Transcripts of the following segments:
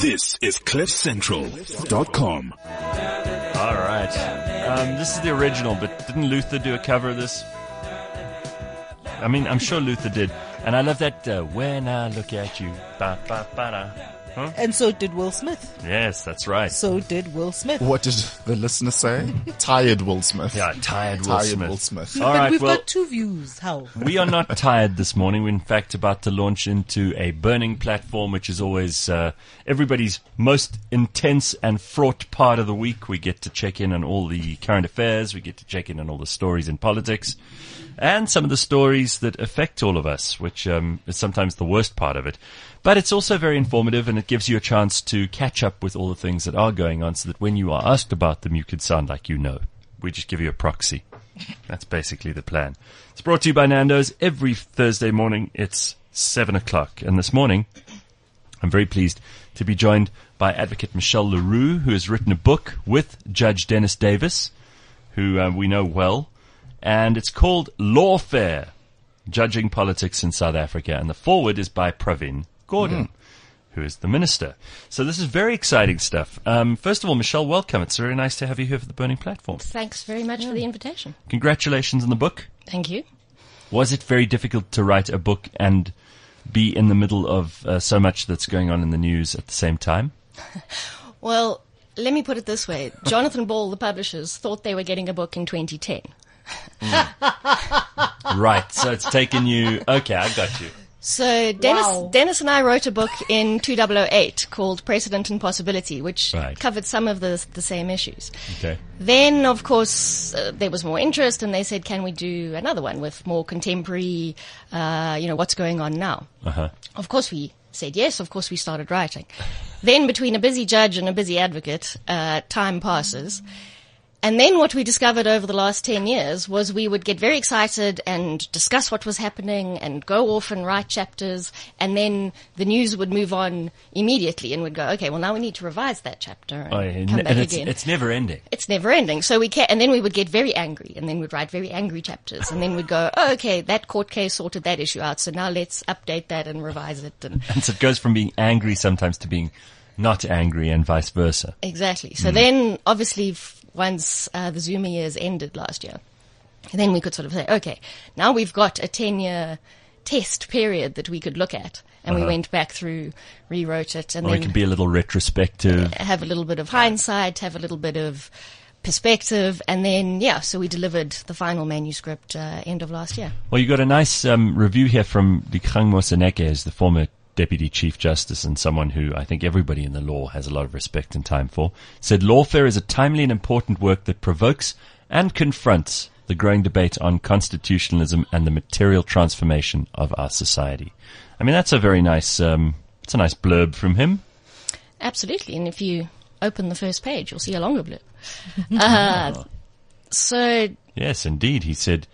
This is CliffCentral.com. All right. This is the original, but didn't Luther do a cover of this? I mean, I'm sure Luther did. And I love that, when I look at you, ba, ba, ba, da. Huh? And so did Will Smith. Yes, that's right. So did Will Smith. What did the listener say? Tired Will Smith. Yeah, tired Will Smith. But All right, we've well, got two views. How? we are not tired this morning. We're in fact about to launch into a burning platform, which is always everybody's most intense and fraught part of the week. We get to check in on all the current affairs. We get to check in on all the stories in politics and some of the stories that affect all of us, which is sometimes the worst part of it. But it's also very informative, and it gives you a chance to catch up with all the things that are going on so that when you are asked about them, you can sound like you know. We just give you a proxy. That's basically the plan. It's brought to you by Nando's. Every Thursday morning, it's 7 o'clock. And this morning, I'm very pleased to be joined by Advocate Michelle Leroux, who has written a book with Judge Dennis Davis, who we know well. And it's called Lawfare, Judging Politics in South Africa. And the foreword is by Pravin Gordhan, who is the minister. So this is very exciting stuff. First of all, Michelle, welcome. It's very nice to have you here for the Burning Platform. Thanks very much for the invitation. Congratulations on the book. Thank you. Was it very difficult to write a book and be in the middle of so much that's going on in the news at the same time? Well, let me put it this way. Jonathan Ball, the publishers, thought they were getting a book in 2010. Right, so it's taken you... Okay, I got you. So Dennis and I wrote a book in 2008 called Precedent and Possibility, which covered some of the same issues. Okay. Then, of course, there was more interest, and they said, can we do another one with more contemporary, what's going on now? Uh-huh. Of course we said yes. Of course we started writing. Then between a busy judge and a busy advocate, time passes. And then what we discovered over the last 10 years was we would get very excited and discuss what was happening and go off and write chapters, and then the news would move on immediately and we'd go, okay, well now we need to revise that chapter and come back again. It's never ending. It's never ending. So and then we would get very angry, and then we'd write very angry chapters, and then we'd go, oh, okay, that court case sorted that issue out, so now let's update that and revise it. And so it goes from being angry sometimes to being not angry and vice versa. Exactly. So then obviously once the Zuma years ended last year, then we could sort of say, okay, now we've got a 10-year test period that we could look at. And we went back through, rewrote it, and then we could be a little retrospective. Have a little bit of hindsight, have a little bit of perspective, and then, so we delivered the final manuscript end of last year. Well, you got a nice review here from Dikgang Moseneke, who's the former Deputy Chief Justice and someone who I think everybody in the law has a lot of respect and time for, said Lawfare is a timely and important work that provokes and confronts the growing debate on constitutionalism and the material transformation of our society. I mean, that's a very nice, it's a nice blurb from him. Absolutely. And if you open the first page, you'll see a longer blurb. So. Yes, indeed. He said,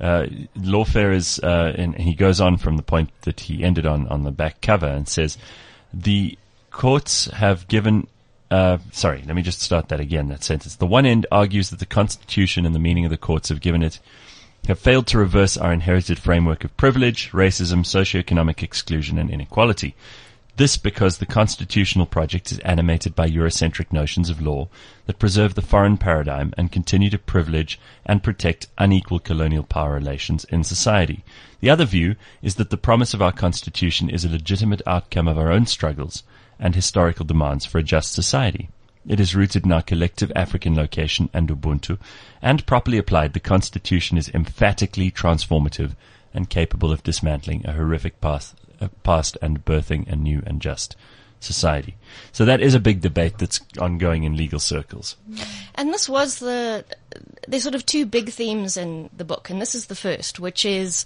Lawfare is, and he goes on from the point that he ended on the back cover and says, the courts have given, let me just start that again, that sentence. The one end argues that the Constitution and the meaning of the courts have failed to reverse our inherited framework of privilege, racism, socioeconomic exclusion, and inequality. This because the constitutional project is animated by Eurocentric notions of law that preserve the foreign paradigm and continue to privilege and protect unequal colonial power relations in society. The other view is that the promise of our constitution is a legitimate outcome of our own struggles and historical demands for a just society. It is rooted in our collective African location and Ubuntu, and properly applied, the constitution is emphatically transformative and capable of dismantling a horrific past and birthing a new and just society. So that is a big debate that's ongoing in legal circles. And this was there's sort of two big themes in the book, and this is the first, which is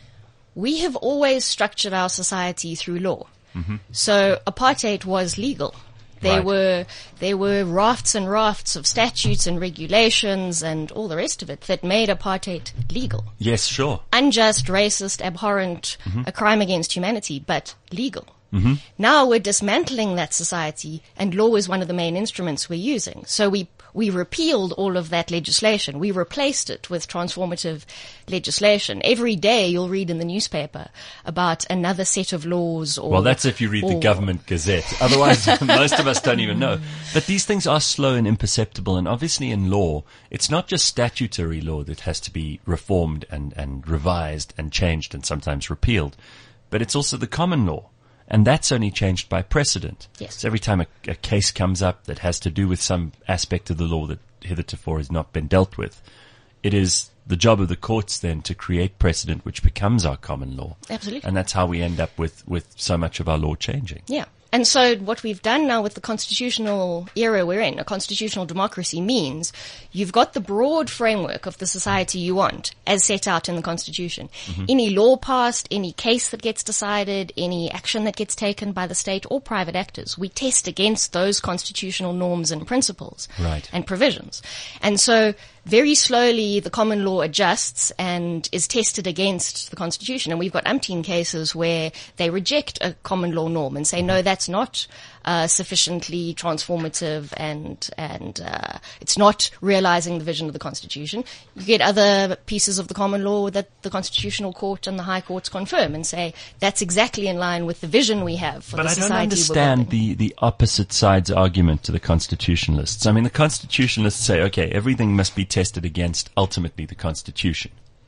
we have always structured our society through law. Mm-hmm. So apartheid was legal. There were rafts and rafts of statutes and regulations and all the rest of it that made apartheid legal. Yes, sure. Unjust, racist, abhorrent, a crime against humanity, but legal. Now we're dismantling that society, and law is one of the main instruments we're using. So we repealed all of that legislation. We replaced it with transformative legislation. Every day you'll read in the newspaper about another set of laws. Well, that's if you read the government gazette. Otherwise, most of us don't even know. But these things are slow and imperceptible. And obviously in law, it's not just statutory law that has to be reformed and revised and changed and sometimes repealed, but it's also the common law. And that's only changed by precedent. Yes. So every time a case comes up that has to do with some aspect of the law that hitherto has not been dealt with, it is the job of the courts then to create precedent which becomes our common law. Absolutely. And that's how we end up with so much of our law changing. Yeah. And so what we've done now with the constitutional era we're in, a constitutional democracy, means you've got the broad framework of the society you want as set out in the Constitution. Any law passed, any case that gets decided, any action that gets taken by the state or private actors, we test against those constitutional norms and principles and provisions. And so very slowly the common law adjusts and is tested against the Constitution. And we've got umpteen cases where they reject a common law norm and say, no, that's not sufficiently transformative and it's not realizing the vision of the Constitution. You get other pieces of the common law that the Constitutional Court and the High Courts confirm and say that's exactly in line with the vision we have for the society we're building. But I don't understand the opposite side's argument to the constitutionalists. I mean, the constitutionalists say, okay, everything must be tested against ultimately the Constitution.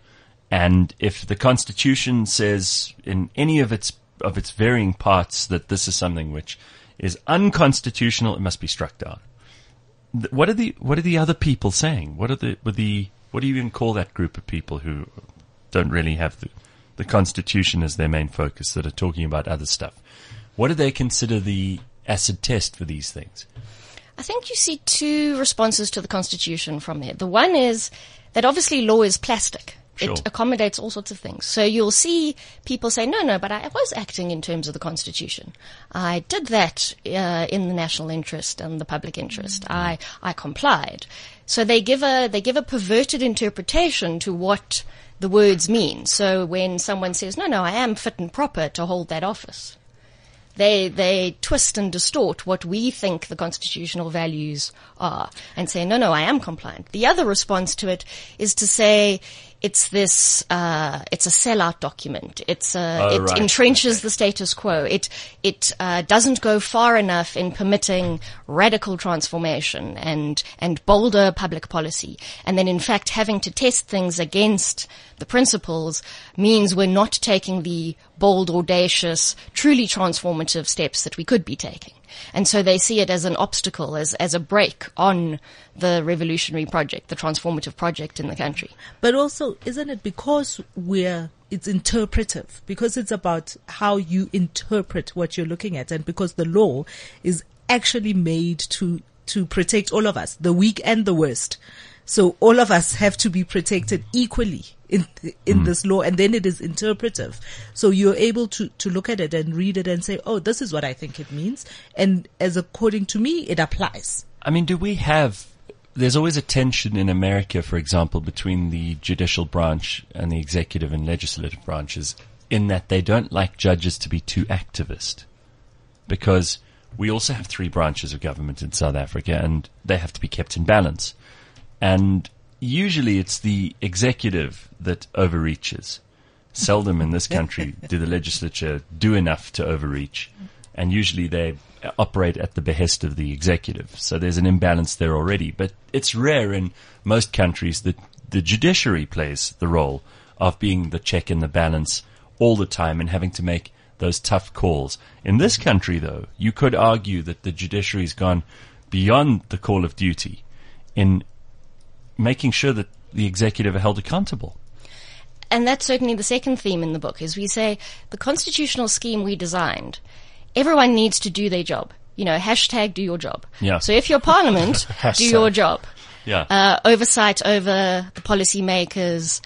And if the Constitution says in any of its varying parts that this is something which is unconstitutional, it must be struck down. What are the other people saying? What do you even call that group of people who don't really have the Constitution as their main focus, that are talking about other stuff? What do they consider the acid test for these things? I think you see two responses to the Constitution from there. The one is that obviously law is plastic. Sure. It accommodates all sorts of things. So you'll see people say, no, but I was acting in terms of the Constitution. I did that in the national interest and the public interest. I complied. So they give a perverted interpretation to what the words mean. So when someone says, no, I am fit and proper to hold that office, they twist and distort what we think the constitutional values are and say, no, I am compliant. The other response to it is to say it's it's a sellout document. It entrenches the status quo. It doesn't go far enough in permitting radical transformation and bolder public policy. And then in fact having to test things against the principles means we're not taking the bold, audacious, truly transformative steps that we could be taking. And so they see it as an obstacle, as a brake on the revolutionary project, the transformative project in the country. But also, isn't it because it's interpretive, because it's about how you interpret what you're looking at, and because the law is actually made to protect all of us, the weak and the worst. So all of us have to be protected equally in this law, and then it is interpretive. So you're able to look at it and read it and say, oh, this is what I think it means. And as according to me, it applies. I mean, there's always a tension in America, for example, between the judicial branch and the executive and legislative branches, in that they don't like judges to be too activist. Because we also have 3 branches of government in South Africa, and they have to be kept in balance. And usually it's the executive that overreaches. Seldom in this country do the legislature do enough to overreach. And usually they operate at the behest of the executive. So there's an imbalance there already. But it's rare in most countries that the judiciary plays the role of being the check and the balance all the time and having to make those tough calls. In this country, though, you could argue that the judiciary's gone beyond the call of duty in making sure that the executive are held accountable. And that's certainly the second theme in the book, is we say the constitutional scheme we designed, everyone needs to do their job. # do your job. Yeah. So if you're parliament, do your job. Yeah. Oversight over the policymakers,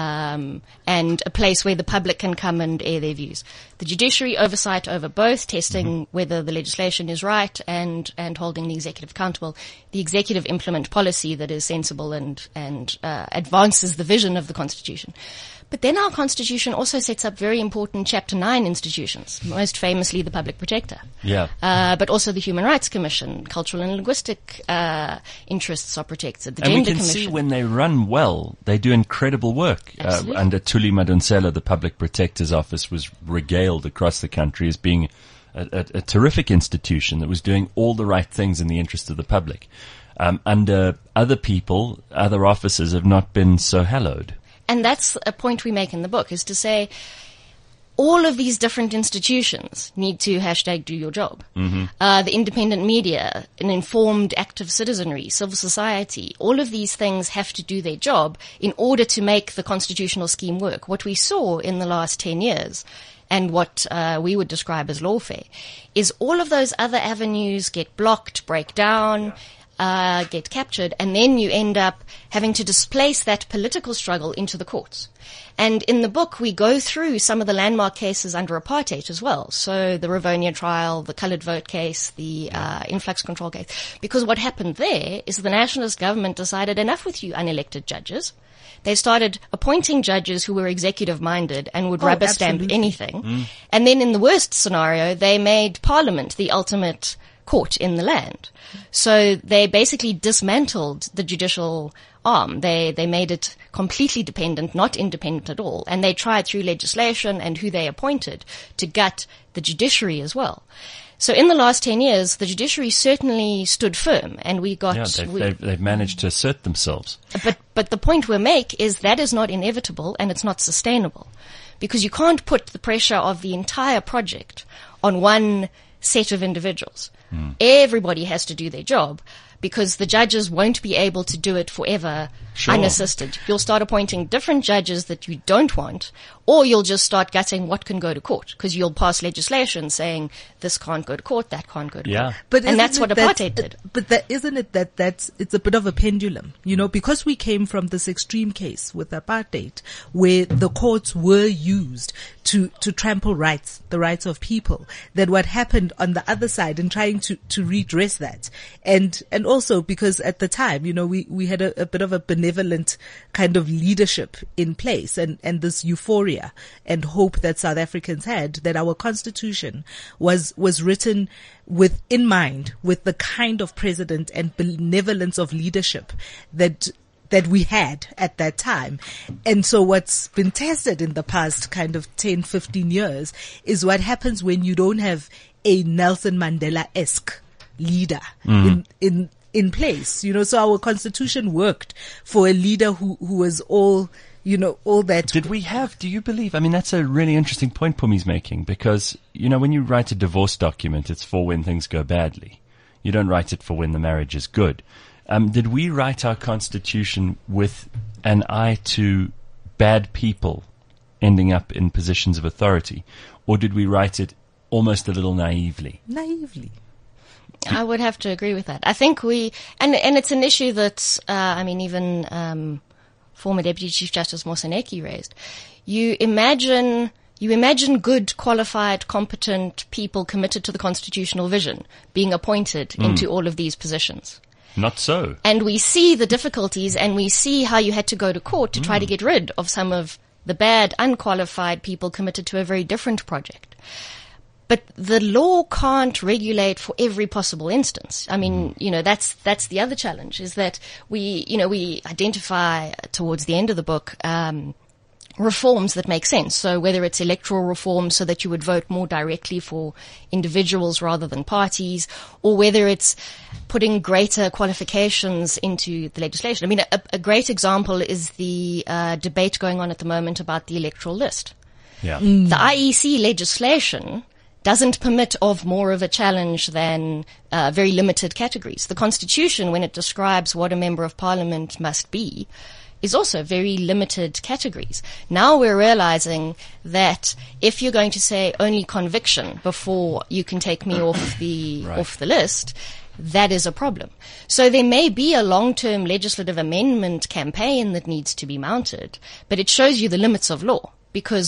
and a place where the public can come and air their views. The judiciary, oversight over both, testing whether the legislation is right and holding the executive accountable. The executive implement policy that is sensible and advances the vision of the Constitution. But then our Constitution also sets up very important Chapter 9 institutions, most famously the Public Protector. Yeah. But also the Human Rights Commission, cultural and linguistic interests are protected, the And we Gender can Commission. see when they run well, they do incredible work. Absolutely. Under Thuli Madonsela, the Public Protector's Office was regaled across the country as being a terrific institution that was doing all the right things in the interest of the public. Under other people, other officers have not been so hallowed. And that's a point we make in the book, is to say all of these different institutions need to # do your job. The independent media, an informed, active citizenry, civil society, all of these things have to do their job in order to make the constitutional scheme work. What we saw in the last 10 years and what we would describe as lawfare is all of those other avenues get blocked, break down, get captured, and then you end up having to displace that political struggle into the courts. And in the book, we go through some of the landmark cases under apartheid as well. So the Rivonia trial, the coloured vote case, the influx control case. Because what happened there is the nationalist government decided, enough with you unelected judges. They started appointing judges who were executive-minded and would rubber stamp absolutely. anything. And then in the worst scenario, they made Parliament the ultimate court in the land. So they basically dismantled the judicial arm. They made it completely dependent, not independent at all. And they tried through legislation and who they appointed to gut the judiciary as well. So in the last 10 years, the judiciary certainly stood firm, and we got... Yeah, they've managed to assert themselves. But the point we make is that is not inevitable and it's not sustainable, because you can't put the pressure of the entire project on one set of individuals. Everybody has to do their job, because the judges won't be able to do it forever unassisted. You'll start appointing different judges that you don't want, or you'll just start gutting what can go to court, because you'll pass legislation saying this can't go to court, that can't go to court. And that's what apartheid did. But isn't it it's a bit of a pendulum, because we came from this extreme case with apartheid, where the courts were used to trample the rights of people, that what happened on the other side in trying to redress that, and also because at the time, we had a bit of a benevolent kind of leadership in place, and this euphoria and hope that South Africans had, that our constitution was written in mind with the kind of president and benevolence of leadership that we had at that time. And so what's been tested in the past kind of 10, 15 years is what happens when you don't have a Nelson Mandela-esque leader in place. So our constitution worked for a leader who was all that. Do you believe, that's a really interesting point Pumi's making, because, when you write a divorce document, it's for when things go badly. You don't write it for when the marriage is good. Did we write our constitution with an eye to bad people ending up in positions of authority, or did we write it almost a little naively? Naively. I would have to agree with that. I think and it's an issue that, even former Deputy Chief Justice Moseneke raised. You imagine good, qualified, competent people committed to the constitutional vision being appointed into all of these positions. Not so. And we see the difficulties, and we see how you had to go to court to try to get rid of some of the bad, unqualified people committed to a very different project. But the law can't regulate for every possible instance. That's the other challenge, is that we identify towards the end of the book, reforms that make sense. So whether it's electoral reform so that you would vote more directly for individuals rather than parties, or whether it's putting greater qualifications into the legislation. A great example is the debate going on at the moment about the electoral list. Yeah. The IEC legislation doesn't permit of more of a challenge than very limited categories. The Constitution, when it describes what a member of Parliament must be, is also very limited categories. Now we're realizing that if you're going to say only conviction before you can take me off the list, that is a problem. So there may be a long-term legislative amendment campaign that needs to be mounted, but it shows you the limits of law, because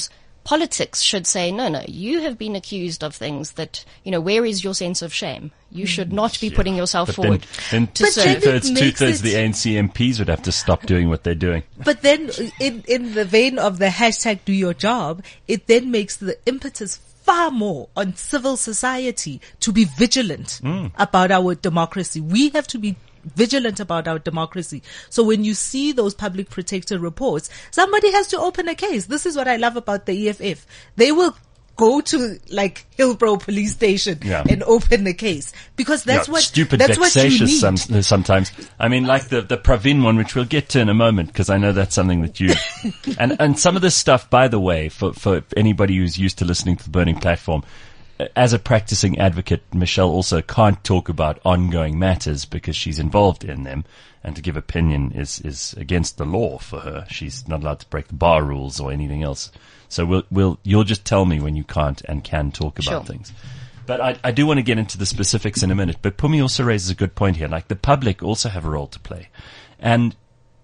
politics should say, no, you have been accused of things that, where is your sense of shame? You should not be putting yourself forward then to serve. Two-thirds the ANC MPs would have to stop doing what they're doing. But then in the vein of the hashtag do your job, it then makes the impetus far more on civil society to be vigilant about our democracy. We have to be vigilant about our democracy. So when you see those public protector reports, somebody has to open a case. This is what I love about the EFF. They will go to like Hillbrow police station and open the case because that's what stupid, that's vexatious what you need. sometimes. I mean, like the Pravin one, which we'll get to in a moment, because I know that's something that you and some of this stuff, by the way, for anybody who's used to listening to the Burning Platform. As a practicing advocate, Michelle also can't talk about ongoing matters because she's involved in them, and to give opinion is against the law for her. She's not allowed to break the bar rules or anything else. So you'll just tell me when you can't and can talk about things. But I do want to get into the specifics in a minute. But Pumi also raises a good point here. Like the public also have a role to play, and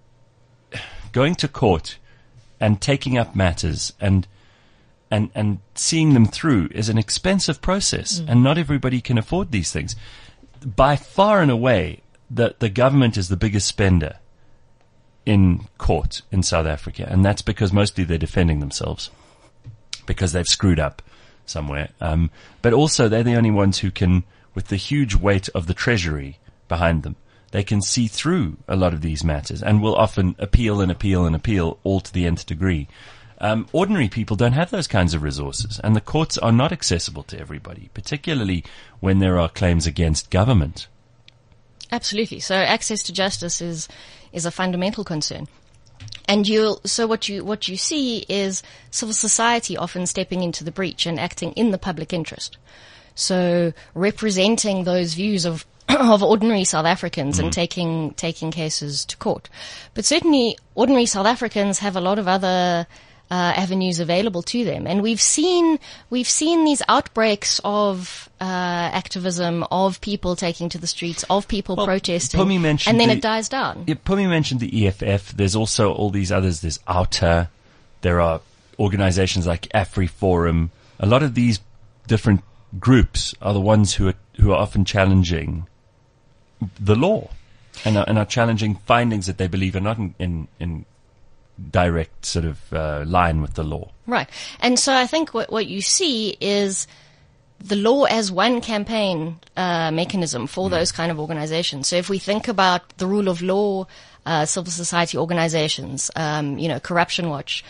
going to court and taking up matters and seeing them through is an expensive process, and not everybody can afford these things. By far and away, the government is the biggest spender in court in South Africa, and that's because mostly they're defending themselves because they've screwed up somewhere. But also they're the only ones who can, with the huge weight of the treasury behind them, they can see through a lot of these matters and will often appeal and appeal and appeal all to the nth degree. Ordinary people don't have those kinds of resources, and the courts are not accessible to everybody, particularly when there are claims against government. Absolutely. So access to justice is a fundamental concern. And what you see is civil society often stepping into the breach and acting in the public interest. So representing those views of ordinary South Africans and taking cases to court. But certainly ordinary South Africans have a lot of other avenues available to them, and we've seen these outbreaks of activism, of people taking to the streets, of people protesting, and then it dies down. Yeah, Pumi mentioned the EFF. There's also all these others. There's OUTA. There are organizations like AfriForum. A lot of these different groups are the ones who are often challenging the law and are challenging findings that they believe are not in direct sort of line with the law. Right. And so I think what you see is the law as one campaign mechanism for those kind of organizations. So if we think about the rule of law, civil society organizations, Corruption Watch,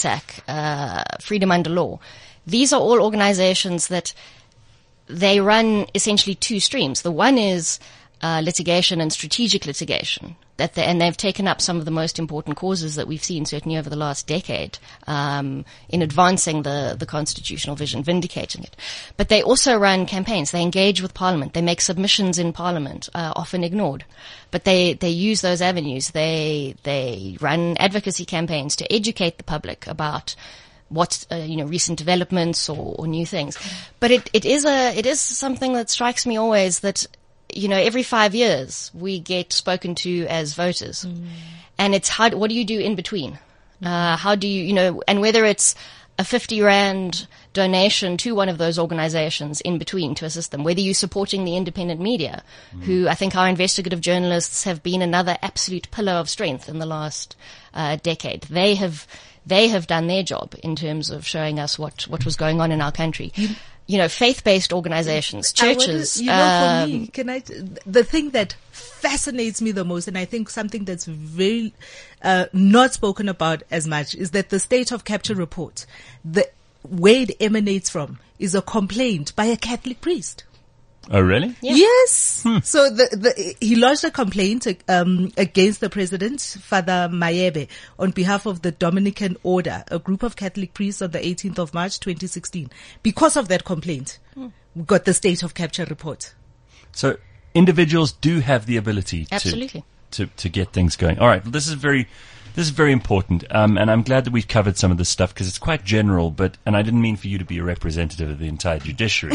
KSAC, Freedom Under Law, these are all organizations that they run essentially two streams. The one is litigation and strategic litigation. And they've taken up some of the most important causes that we've seen certainly over the last decade, in advancing the constitutional vision, vindicating it. But they also run campaigns. They engage with Parliament. They make submissions in Parliament, often ignored. But they use those avenues. They run advocacy campaigns to educate the public about what, recent developments or new things. But it is something that strikes me always that, every 5 years we get spoken to as voters, and it's hard. What do you do in between? How do you, and whether it's a 50 Rand donation to one of those organizations in between to assist them, whether you're supporting the independent media, who I think our investigative journalists have been another absolute pillar of strength in the last decade. They have done their job in terms of showing us what was going on in our country. Faith-based organizations, churches. For me, the thing that fascinates me the most, and I think something that's very not spoken about as much, is that the State of Capture report, where it emanates from, is a complaint by a Catholic priest. Oh, really? Yeah. Yes. So he lodged a complaint against the president, Father Mayebe, on behalf of the Dominican Order, a group of Catholic priests, on the 18th of March, 2016. Because of that complaint, we got the State of Capture report. So individuals do have the ability Absolutely. to get things going. All right, well, this is very important, and I'm glad that we've covered some of this stuff because it's quite general. And I didn't mean for you to be a representative of the entire judiciary.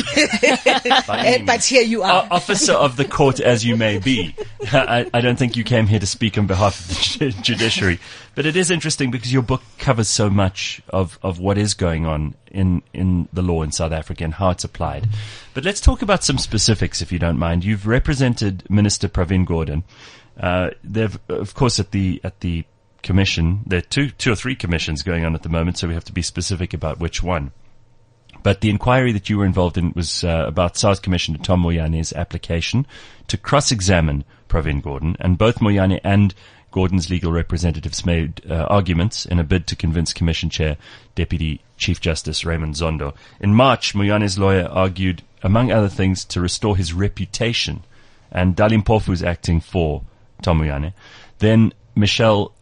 But here you are, officer of the court as you may be. I don't think you came here to speak on behalf of the judiciary, but it is interesting because your book covers so much of what is going on in the law in South Africa and how it's applied. But let's talk about some specifics, if you don't mind. You've represented Minister Pravin Gordhan. They've, of course, at the commission, there are two or three commissions going on at the moment, so we have to be specific about which one. But the inquiry that you were involved in was about SARS Commissioner Tom Moyane's application to cross-examine Pravin Gordhan, and both Moyane and Gordhan's legal representatives made arguments in a bid to convince Commission Chair Deputy Chief Justice Raymond Zondo. In March, Moyane's lawyer argued, among other things, to restore his reputation, and Dali Mpofu is acting for Tom Moyane. Then Michelle,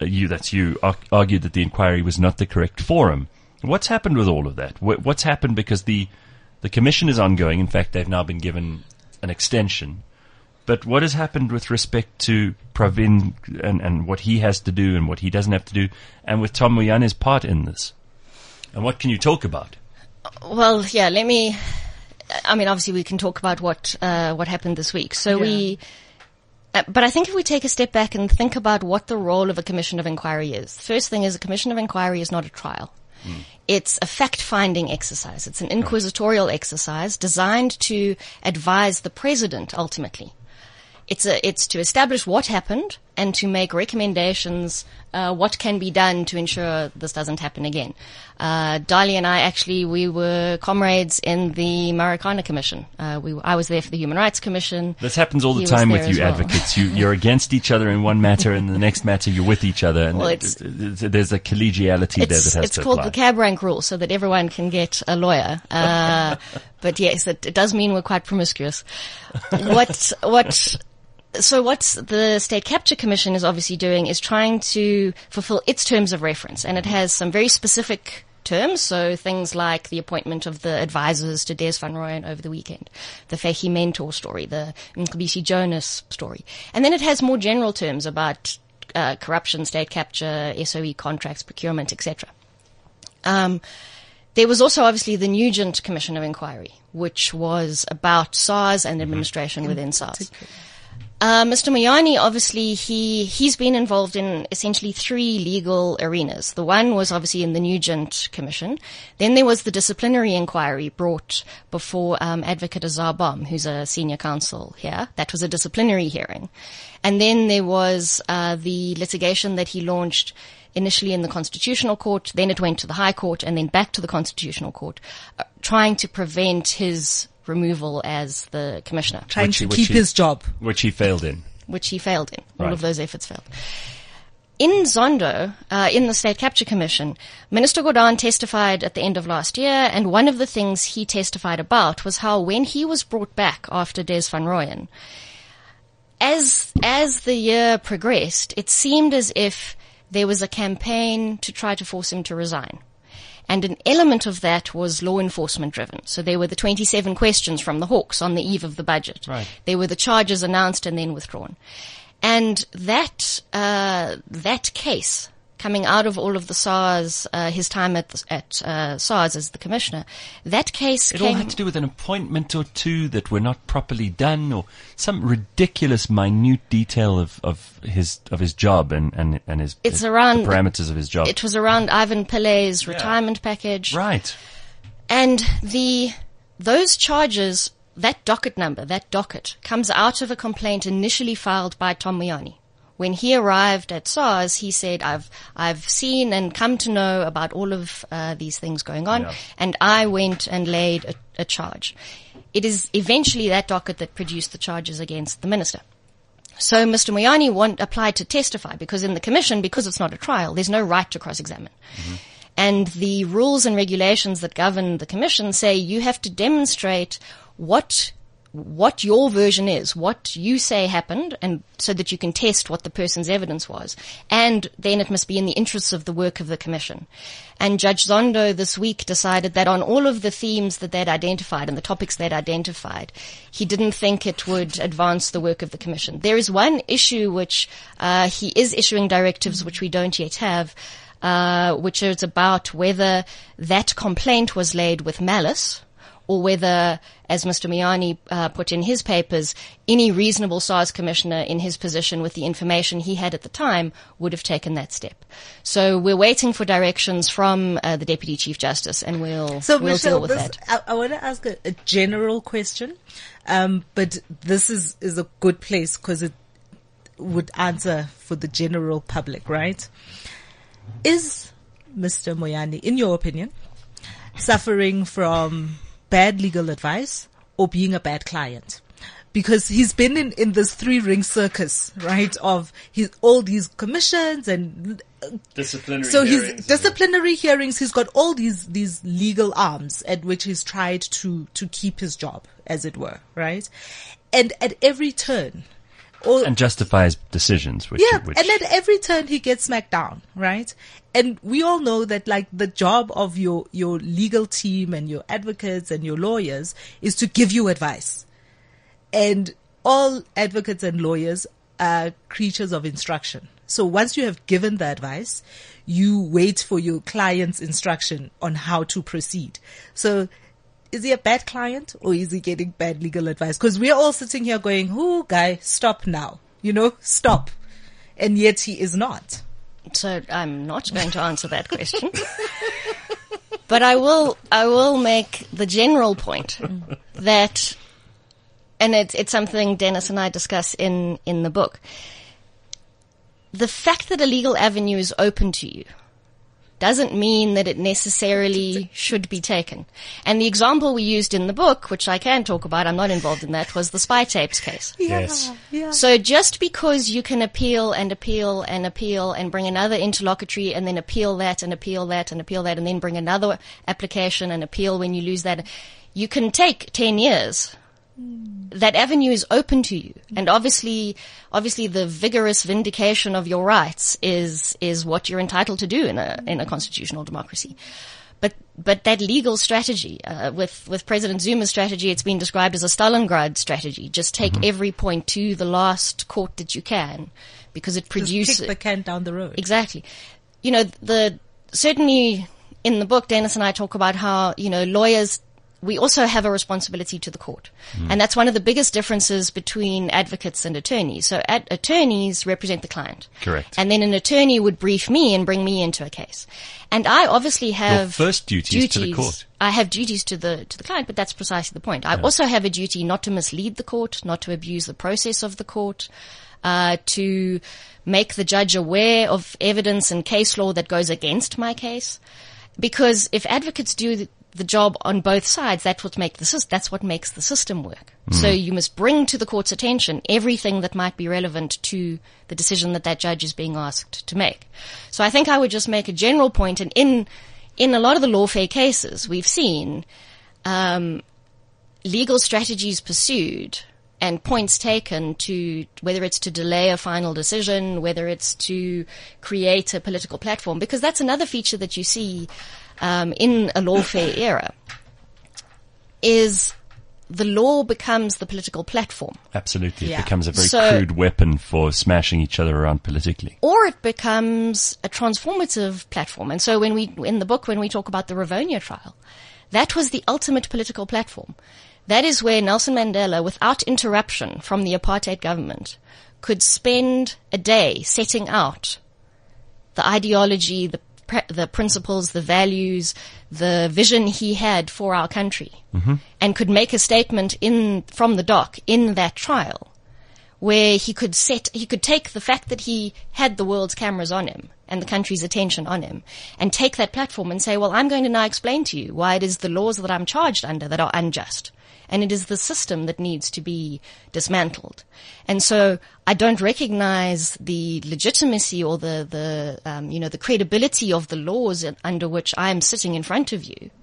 argued that the inquiry was not the correct forum. What's happened with all of that? What's happened because the commission is ongoing. In fact, they've now been given an extension. But what has happened with respect to Pravin and what he has to do and what he doesn't have to do, and with Tom Moyane's part in this? And what can you talk about? Well, yeah, obviously we can talk about what happened this week. But I think if we take a step back and think about what the role of a commission of inquiry is, the first thing is a commission of inquiry is not a trial. It's a fact-finding exercise. It's an inquisitorial exercise designed to advise the president ultimately. It's to establish what happened and to make recommendations, what can be done to ensure this doesn't happen again. Dali and I we were comrades in the Marikana Commission. I was there for the Human Rights Commission. This happens all the time with you advocates. You're against each other in one matter, and in the next matter you're with each other. And there's a collegiality there that has to apply. It's called the cab rank rule, so that everyone can get a lawyer. But yes, it does mean we're quite promiscuous. So what the State Capture Commission is obviously doing is trying to fulfill its terms of reference, and it has some very specific terms, so things like the appointment of the advisors to Des van Rooyen over the weekend, the Feki Mentor story, the Mcebisi Jonas story. And then it has more general terms about corruption, state capture, SOE contracts, procurement, etc. There was also obviously the Nugent Commission of Inquiry, which was about SARS and administration within SARS. Mr. Moyane, obviously, he's been involved in essentially three legal arenas. The one was obviously in the Nugent Commission. Then there was the disciplinary inquiry brought before Advocate Azar Bom, who's a senior counsel here. That was a disciplinary hearing. And then there was the litigation that he launched initially in the Constitutional Court, then it went to the High Court, and then back to the Constitutional Court, trying to prevent his removal as the commissioner. Trying to keep his job. Which he failed in. All of those efforts failed. In Zondo, in the State Capture Commission, Minister Gordhan testified at the end of last year, and one of the things he testified about was how when he was brought back after Des van Rooyen, as the year progressed, it seemed as if there was a campaign to try to force him to resign. And an element of that was law enforcement driven. So there were the 27 questions from the Hawks on the eve of the budget. Right. There were the charges announced and then withdrawn. And that case coming out of all of the SARS, his time at SARS as the commissioner, that case all had to do with an appointment or two that were not properly done, or some ridiculous minute detail of his job and his the parameters of his job. It was around Ivan Pilley's retirement package. Right. And those charges, that docket comes out of a complaint initially filed by Tom Moyane. When he arrived at SARS, he said, I've seen and come to know about all of these things going on, and I went and laid a charge. It is eventually that docket that produced the charges against the minister. So Mr. Moyane applied to testify because in the commission, because it's not a trial, there's no right to cross-examine. Mm-hmm. And the rules and regulations that govern the commission say you have to demonstrate what what your version is, what you say happened, and so that you can test what the person's evidence was. And then it must be in the interests of the work of the commission. And Judge Zondo this week decided that on all of the themes that they'd identified and the topics they'd identified, he didn't think it would advance the work of the commission. There is one issue which he is issuing directives which we don't yet have, which is about whether that complaint was laid with malice, or whether, as Mr. Moyane put in his papers, any reasonable SARS commissioner in his position with the information he had at the time would have taken that step. So we're waiting for directions from the Deputy Chief Justice, and we'll Michelle, deal with that. I want to ask a general question, but this is a good place because it would answer for the general public, right? Is Mr. Moyane, in your opinion, suffering from bad legal advice or being a bad client? Because he's been in this 3-ring circus, right, of all these commissions and disciplinary hearings. He's got all these legal arms at which he's tried to keep his job, as it were, right? And at every turn, and justify his decisions. Which and at every turn he gets smacked down, right? And we all know that, like, the job of your legal team and your advocates and your lawyers is to give you advice. And all advocates and lawyers are creatures of instruction. So once you have given the advice, you wait for your client's instruction on how to proceed. So is he a bad client or is he getting bad legal advice? Because we're all sitting here going, "Ooh, guy, stop now. Stop." And yet he is not. So I'm not going to answer that question. But I will make the general point that, and it's something Dennis and I discuss in the book. The fact that a legal avenue is open to you doesn't mean that it necessarily should be taken. And the example we used in the book, which I can talk about, I'm not involved in that, was the spy tapes case. Yes. Yeah. So just because you can appeal and appeal and appeal and bring another interlocutory and then appeal that and appeal that and appeal that and then bring another application and appeal when you lose that, you can take 10 years. That avenue is open to you. And obviously the vigorous vindication of your rights is what you're entitled to do in a constitutional democracy. But that legal strategy, with President Zuma's strategy, it's been described as a Stalingrad strategy. Just take every point to the last court that you can, because it produces. Just kick the can down the road. Exactly. Certainly in the book, Dennis and I talk about how, lawyers, we also have a responsibility to the court. And that's one of the biggest differences between advocates and attorneys. So attorneys represent the client. Correct. And then an attorney would brief me and bring me into a case. And I obviously have your first duty is to the court. I have duties to the client, but that's precisely the point. I also have a duty not to mislead the court, not to abuse the process of the court, to make the judge aware of evidence and case law that goes against my case. Because if advocates do the job on both sides, that's what makes the system work. So you must bring to the court's attention everything that might be relevant to the decision that judge is being asked to make. So I think I would just make a general point, and in a lot of the lawfare cases, we've seen legal strategies pursued and points taken to, whether it's to delay a final decision, whether it's to create a political platform, because that's another feature that you see in a lawfare era, is the law becomes the political platform. Absolutely. Yeah. It becomes a very crude weapon for smashing each other around politically. Or it becomes a transformative platform. And so in the book, when we talk about the Rivonia trial, that was the ultimate political platform. That is where Nelson Mandela, without interruption from the apartheid government, could spend a day setting out the ideology, the principles, the values, the vision he had for our country, and could make a statement from the dock in that trial, where he could take the fact that he had the world's cameras on him and the country's attention on him, and take that platform and say, well, I'm going to now explain to you why it is the laws that I'm charged under that are unjust. And it is the system that needs to be dismantled. And so I don't recognize the legitimacy or the credibility of the laws under which I am sitting in front of you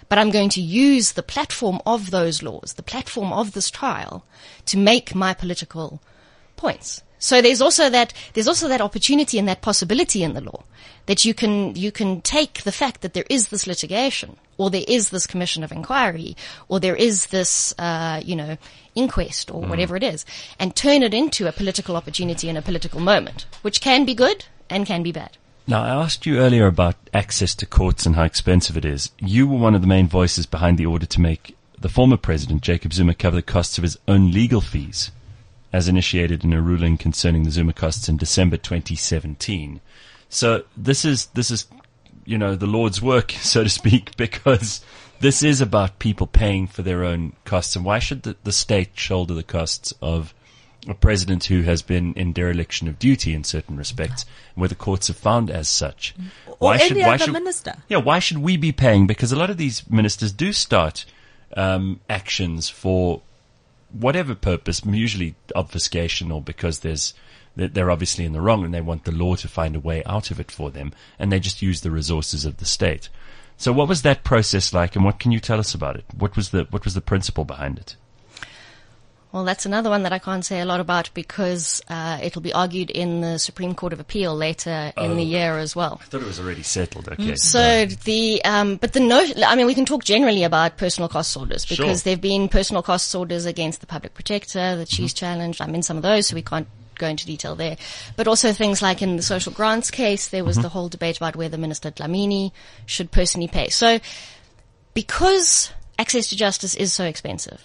but I'm going to use the platform of those laws, the platform of this trial, to make my political points. So there's also that opportunity and that possibility in the law that you can take the fact that there is this litigation, or there is this commission of inquiry, or there is this, inquest, or whatever it is, and turn it into a political opportunity and a political moment, which can be good and can be bad. Now, I asked you earlier about access to courts and how expensive it is. You were one of the main voices behind the order to make the former president, Jacob Zuma, cover the costs of his own legal fees, as initiated in a ruling concerning the Zuma costs in December 2017. So this is, the Lord's work, so to speak, because this is about people paying for their own costs. And why should the state shoulder the costs of a president who has been in dereliction of duty in certain respects, where the courts have found as such? Or any other minister. Yeah, why should we be paying? Because a lot of these ministers do start actions for whatever purpose, usually obfuscation, or because they're obviously in the wrong and they want the law to find a way out of it for them, and they just use the resources of the state. So what was that process like, and what can you tell us about it? What was the principle behind it? Well, that's another one that I can't say a lot about because it'll be argued in the Supreme Court of Appeal later in the year as well. I thought it was already settled. Okay. So we can talk generally about personal costs orders because there've been personal costs orders against the public protector that she's challenged. I'm in some of those, so we can't go into detail there. But also things like in the social grants case, there was the whole debate about whether Minister Dlamini should personally pay. So because access to justice is so expensive,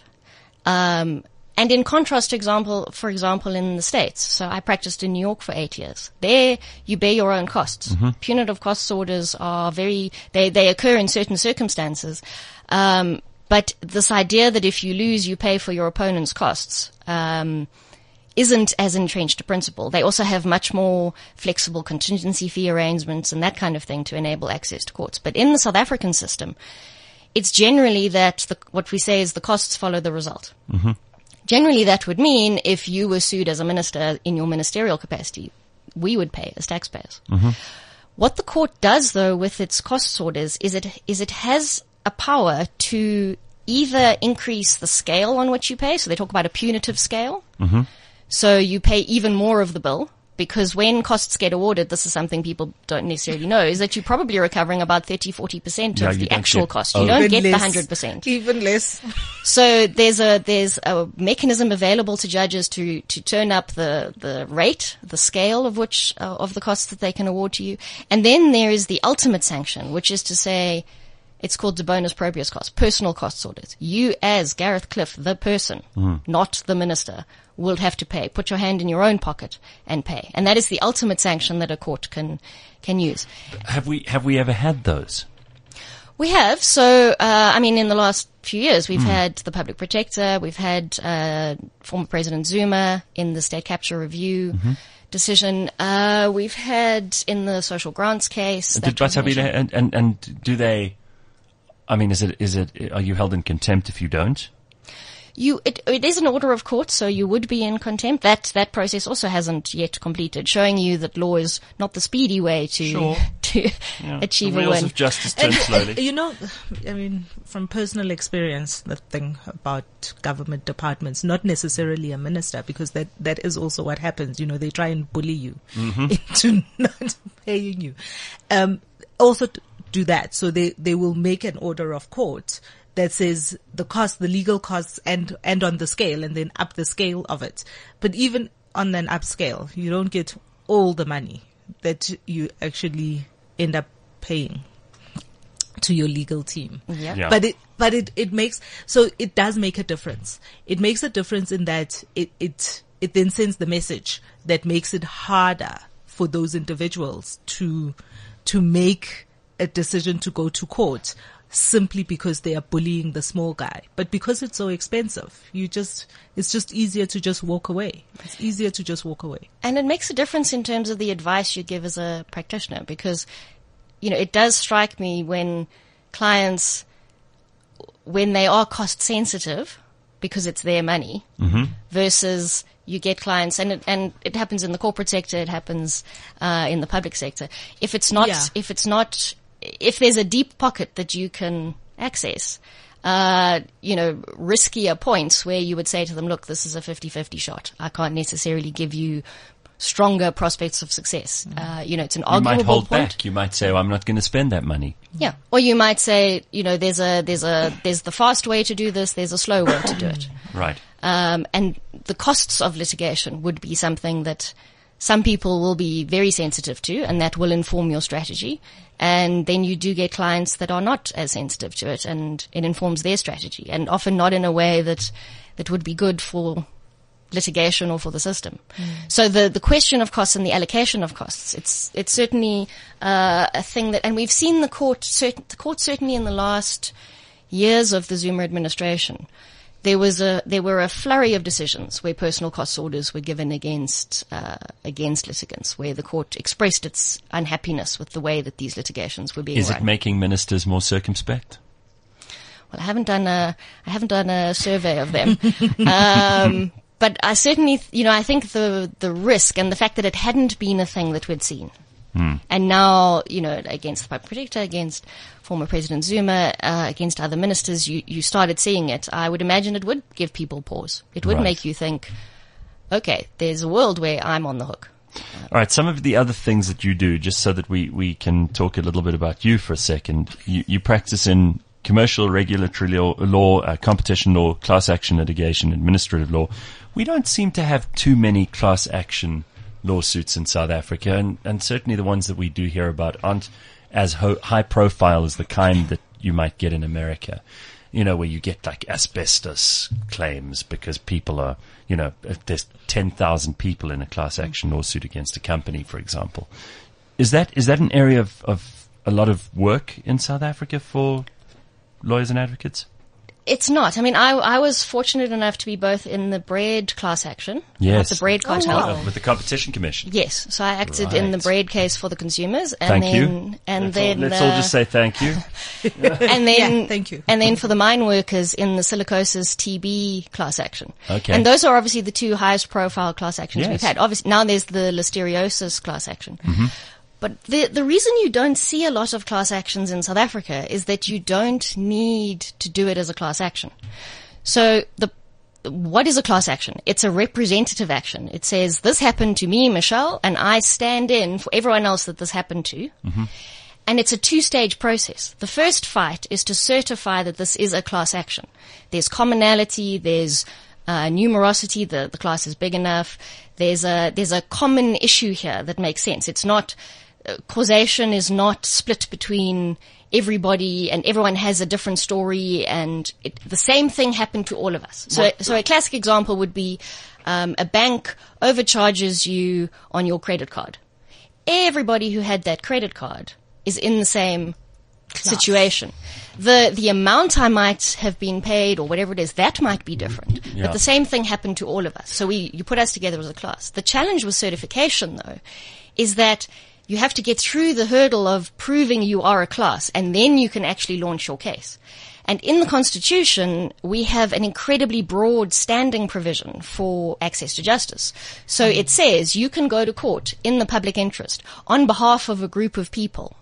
and in contrast, for example, in the States. So I practiced in New York for 8 years. There, you bear your own costs. Punitive costs orders are they occur in certain circumstances. But this idea that if you lose, you pay for your opponent's costs, isn't as entrenched a principle. They also have much more flexible contingency fee arrangements and that kind of thing to enable access to courts. But in the South African system, it's generally that what we say is the costs follow the result. Generally, that would mean if you were sued as a minister in your ministerial capacity, we would pay as taxpayers. What the court does, though, with its costs orders is it has a power to either increase the scale on which you pay. So they talk about a punitive scale. So you pay even more of the bill. Because when costs get awarded, this is something people don't necessarily know, is that you're probably recovering about 30-40% of the actual cost. You don't get the 100%. Even less. So there's a mechanism available to judges to turn up the rate, the scale of which, of the costs that they can award to you. And then there is the ultimate sanction, which is to say, it's called de bonus proprius costs, personal costs orders. You as Gareth Cliff, the person, not the minister, will have to pay. Put your hand in your own pocket and pay. And that is the ultimate sanction that a court can use. Have we ever had those? We have. So, in the last few years, we've had the public protector, we've had former President Zuma in the state capture review decision. We've had in the social grants case. And do they? Are you held in contempt if you don't? It is an order of court, so you would be in contempt. That process also hasn't yet completed, showing you that law is not the speedy way to achieve a win. Wheels of justice turn slowly. From personal experience, the thing about government departments, not necessarily a minister, because that is also what happens. They try and bully you into not paying you. Also do that, so they will make an order of court that says the legal costs and on the scale, and then up the scale of it. But even on an up scale, you don't get all the money that you actually end up paying to your legal team. Yeah. But it makes, so it does make a difference. It makes a difference in that it then sends the message that makes it harder for those individuals to make a decision to go to court simply because they are bullying the small guy. But because it's so expensive, it's just easier to just walk away. It's easier to just walk away. And it makes a difference in terms of the advice you give as a practitioner, because, it does strike me when clients, when they are cost sensitive because it's their money, versus you get clients, and it happens in the corporate sector, it happens in the public sector. If there's a deep pocket that you can access, riskier points where you would say to them, look, this is a 50-50 shot. I can't necessarily give you stronger prospects of success. It's an arguable You might hold point. back. You might say, I'm not going to spend that money. Yeah. Or you might say, there's the fast way to do this, there's a slow way to do it. Right. And the costs of litigation would be something that some people will be very sensitive to, and that will inform your strategy. And then you do get clients that are not as sensitive to it, and it informs their strategy, and often not in a way that would be good for litigation or for the system. So the question of costs and the allocation of costs, it's certainly a thing that, and we've seen the court certainly in the last years of the Zuma administration, there were a flurry of decisions where personal cost orders were given against litigants, where the court expressed its unhappiness with the way that these litigations were being Is run. it making ministers more circumspect? Well, I haven't done a survey of them. But I certainly, I think the risk and the fact that it hadn't been a thing that we'd seen. And now, against the Public Protector, against former President Zuma, against other ministers, you started seeing it. I would imagine it would give people pause. It would Right. make you think, okay, there's a world where I'm on the hook. All right, some of the other things that you do, just so that we can talk a little bit about you for a second. You practice in commercial regulatory law, competition law, class action litigation, administrative law. We don't seem to have too many class action lawsuits in South Africa, and certainly the ones that we do hear about aren't as high profile as the kind that you might get in America. Where you get like asbestos claims because people are, if there's 10,000 people in a class action lawsuit against a company, for example. Is that an area of a lot of work in South Africa for lawyers and advocates? It's not. I mean, I was fortunate enough to be both in the Bread class action, Yes. the Bread cartel. wow. With the Competition Commission. Yes, so I acted in the Right. Bread case for the consumers, and Thank then you. Let's all just say thank you. and then Yeah, thank you. and then for the mine workers in the silicosis TB class action. Okay. And those are obviously the two highest profile class actions Yes. we've had. Obviously now there's the listeriosis class action. But the reason you don't see a lot of class actions in South Africa is that you don't need to do it as a class action. So what is a class action? It's a representative action. It says, this happened to me, Michelle, and I stand in for everyone else that this happened to. And it's a two-stage process. The first fight is to certify that this is a class action. There's commonality, there's numerosity, the class is big enough. There's a common issue here that makes sense. It's not, causation is not split between everybody and everyone has a different story, and the same thing happened to all of us. So a classic example would be, a bank overcharges you on your credit card. Everybody who had that credit card is in the same situation. The amount I might have been paid or whatever it is, that might be different. Yeah. But the same thing happened to all of us. So you put us together as a class. The challenge with certification, though, is that you have to get through the hurdle of proving you are a class, and then you can actually launch your case. And in the Constitution, we have an incredibly broad standing provision for access to justice. So it says you can go to court in the public interest on behalf of a group of people.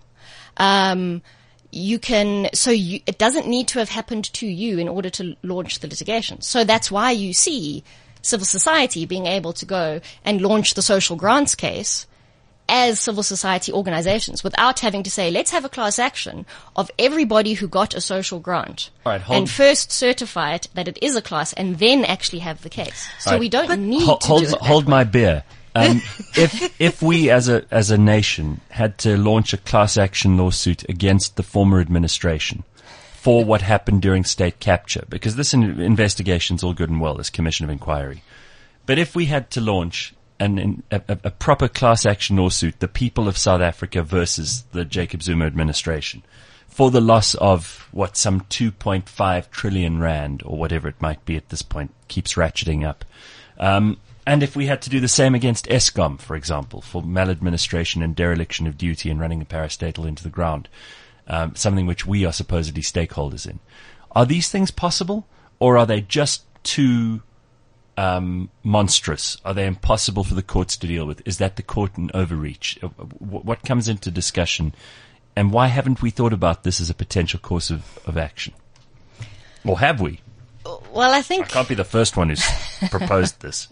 It doesn't need to have happened to you in order to launch the litigation. So that's why you see civil society being able to go and launch the social grants case as civil society organizations without having to say, let's have a class action of everybody who got a social grant. All right, and first certify it that it is a class and then actually have the case. So All right. we don't need to hold, do it that hold way. my beer. If we as a nation had to launch a class action lawsuit against the former administration for what happened during state capture, because this investigation's all good and well, this commission of inquiry, but if we had to launch a proper class action lawsuit, the people of South Africa versus the Jacob Zuma administration, for the loss of some 2.5 trillion rand or whatever it might be at this point, keeps ratcheting up. And if we had to do the same against Eskom, for example, for maladministration and dereliction of duty and running a parastatal into the ground, something which we are supposedly stakeholders in. Are these things possible, or are they just too monstrous? Are they impossible for the courts to deal with? Is that the court an overreach? What comes into discussion And why haven't we thought about this as a potential course of action? Or have we? Well, I I think can't be the first one who's proposed this.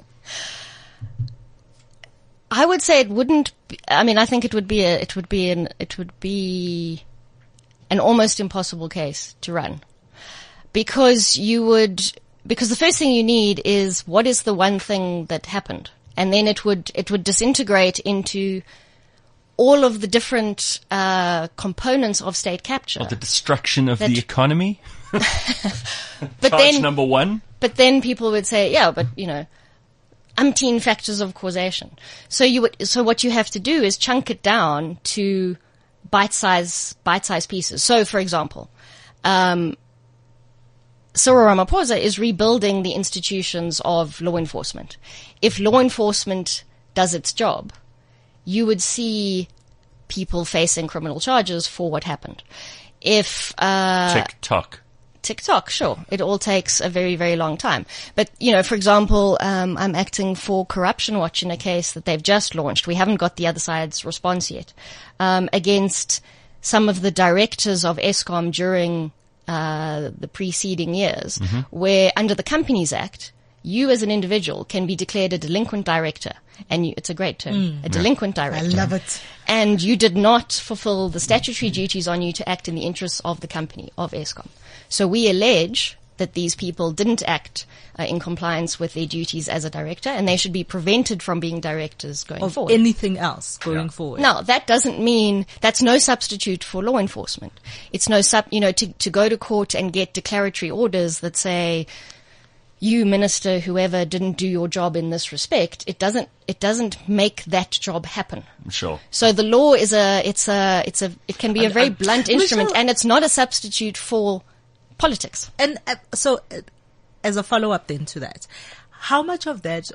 I would say it wouldn't. I think it would be an almost impossible case to run, because the first thing you need is what is the one thing that happened, and then it would disintegrate into all of the different components of state capture. Or the destruction of the economy? But Charge then, number one? But then people would say, yeah, but umpteen factors of causation. So what you have to do is chunk it down to bite-size pieces. So, for example, Cyril Ramaphosa is rebuilding the institutions of law enforcement. If law enforcement does its job, you would see people facing criminal charges for what happened. If TikTok, sure. It all takes a very, very long time. But, for example, I'm acting for Corruption Watch in a case that they've just launched. We haven't got the other side's response yet. Against some of the directors of Eskom during the preceding years, where under the Companies Act, you as an individual can be declared a delinquent director. And it's a great term, a delinquent director. I love it. And you did not fulfill the statutory duties on you to act in the interests of the company, of Eskom. So we allege that these people didn't act in compliance with their duties as a director, and they should be prevented from being directors going forward. Anything else going forward. No, that doesn't mean, that's no substitute for law enforcement. It's no to go to court and get declaratory orders that say, you, minister, whoever, didn't do your job in this respect. It doesn't make that job happen. Sure. So the law it can be a very blunt instrument, and it's not a substitute for politics. And so, as a follow-up then to that, how much of that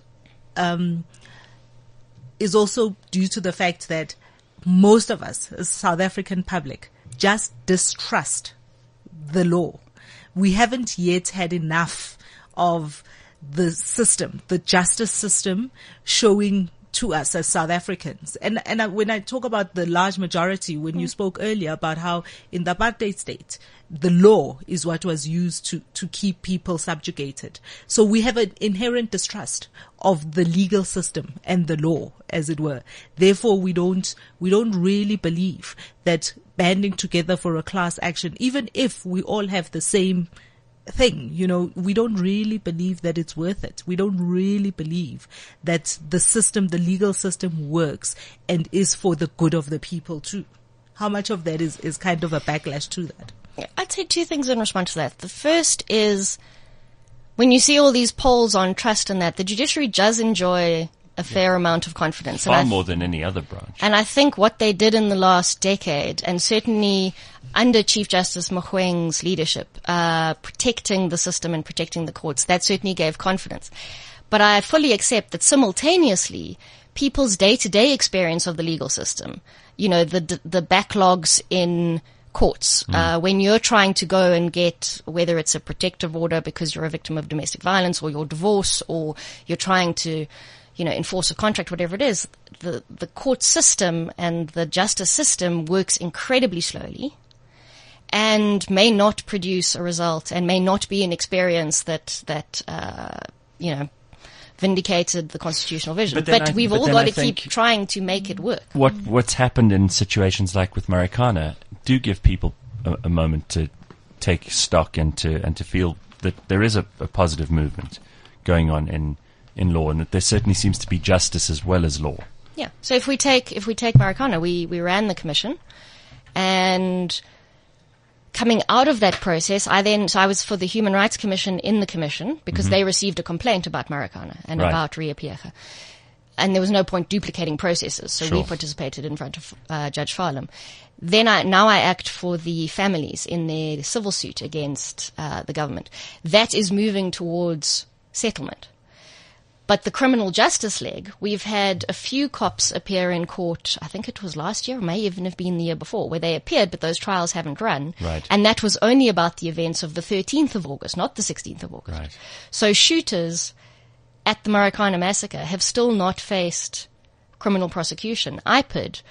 is also due to the fact that most of us, as South African public, just distrust the law? We haven't yet had enough of the system, the justice system, showing to us as South Africans. And when I talk about the large majority, when you spoke earlier about how in the apartheid state, the law is what was used to keep people subjugated. So we have an inherent distrust of the legal system and the law, as it were. Therefore, we don't really believe that banding together for a class action, even if we all have the same thing, we don't really believe that it's worth it. We don't really believe that the system, the legal system, works and is for the good of the people too. How much of that is kind of a backlash to that? I'd say two things in response to that. The first is, when you see all these polls on trust and that, the judiciary does enjoy a fair amount of confidence. Far more than any other branch. And I think what they did in the last decade, and certainly under Chief Justice Mogoeng's leadership, protecting the system and protecting the courts, that certainly gave confidence. But I fully accept that simultaneously, people's day-to-day experience of the legal system, the backlogs in courts, when you're trying to go and get, whether it's a protective order because you're a victim of domestic violence, or your divorce, or you're trying to enforce a contract, whatever it is, the court system and the justice system works incredibly slowly and may not produce a result and may not be an experience that vindicated the constitutional vision. But we've all got to keep trying to make it work. What's happened in situations like with Marikana do give people a moment to take stock and to feel that there is a positive movement going on in law, and that there certainly seems to be justice as well as law. Yeah. So if we take Marikana, we ran the commission, and coming out of that process, I was for the Human Rights Commission in the commission because they received a complaint about Marikana and about Ria Piecha. And there was no point duplicating processes, so we participated in front of Judge Farlam. Then now I act for the families in their civil suit against the government. That is moving towards settlement. But the criminal justice leg, we've had a few cops appear in court, I think it was last year, or may even have been the year before, where they appeared, but those trials haven't run. Right. And that was only about the events of the 13th of August, not the 16th of August. Right. So shooters at the Marikana massacre have still not faced criminal prosecution. IPID,